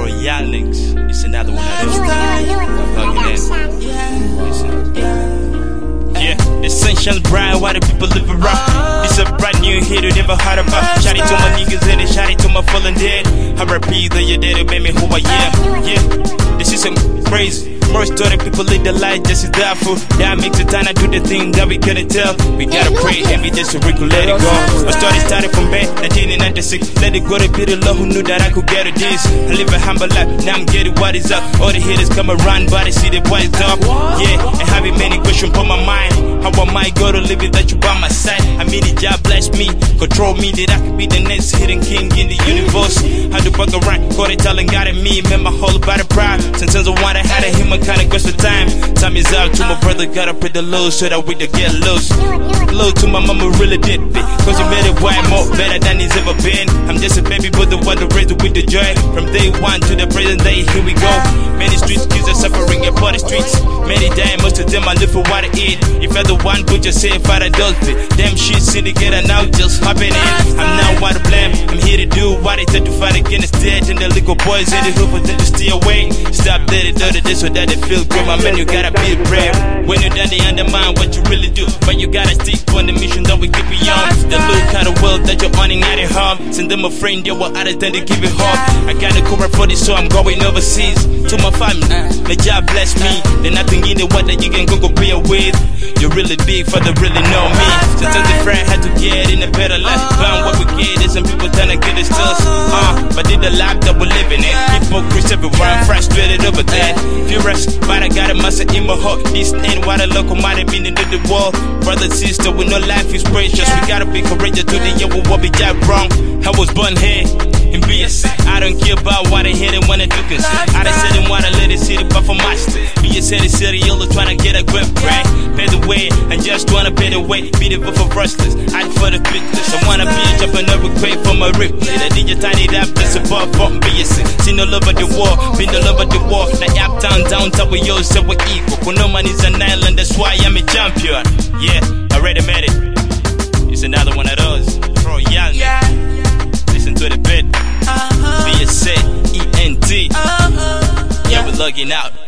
Royal Links. It's another one of those. Yeah, essential brand, why the people live around. This a brand new hit you never heard about. Shout it to my niggas and shout it to my fallen dead. I repeat that you did it, made me who I am. Yeah, this is some crazy. Most of the people in the light just is doubtful. That makes the time I do the thing that we couldn't tell. We gotta pray and be just so we could let it go. My story started from bed, 1996. Let it go to be the Lord who knew that I could get it this. I live a humble life, now I'm getting what is up. All the haters come around, but I see the boys up. Yeah, and having many questions on my mind. How am I gonna live it that you by my side? I mean it, God bless me, control me, that I could be the next hidden king in the universe. How to bug around, got it telling God and me, man, my whole body proud. Since I want I had a human kind of goes the time. Time is out to my brother, gotta put the low so that we don't get loose. Low to my mama really did it, cause you made it way more better than it's ever been. I'm just a baby, but the one that raised it with the joy. From day one to the present day, here we go. Many streets kids are suffering upon the streets. Many die, most of them I live for what I eat. If you're the one, put yourself out of those bit. Damn shit syndicate and now just hopping in. I'm not one to blame, I'm here to do what I said to fight against dead. And the little boys in the hood for them to stay away. Stop dirty this so that they feel good, my man, you gotta be brave. When you're done, they undermine what you really do. But you gotta stick on the mission that we keep beyond. The look kind of world that you're earning at it home. Send them a friend, they were out of time to give it hope. I gotta cover for this, so I'm going overseas. To my family, may God bless me. There's nothing in the world that you can go compare with. You're really big for the really know me. Sometimes the friend had to get in a better life. Find what we get, there's some people trying to get us close. But in the life that we're living in, hypocrites everywhere, I'm frustrated over that. Furious, but I got a muscle in my heart. This ain't what a local might have been into the wall. Brother, sister, we know life is precious. We gotta be courageous to the year with what we got wrong. I was born here in BS. I don't care about what I hit and when I took it. I done said and wanna let it see the buff for my stick. BS said it's city, you're trying to get a grip, right? Pay the way, I just wanna pay the way. Beat it for rustlers, I for the fitness. I wanna be a jumping over quick for my rip. The DJ tiny rap, that's above from BS. Seen all over the war, been all over the war. Now uptown, downtown, we all say we're equal. When no man is an island, that's why I'm a champion. Yeah, I already made it. It's another one of those. Royal. Listen to the beat. BS ENT. Yeah, we're logging out.